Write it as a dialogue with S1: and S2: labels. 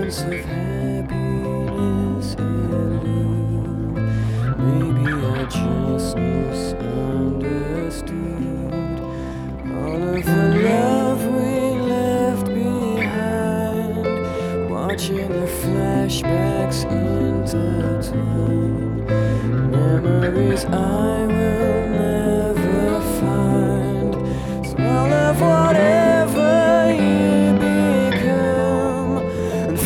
S1: sense of happiness elude. Maybe I just misunderstood all of the love we left behind, watching the flashbacks intertwine, memories I will never find. Smell of whatever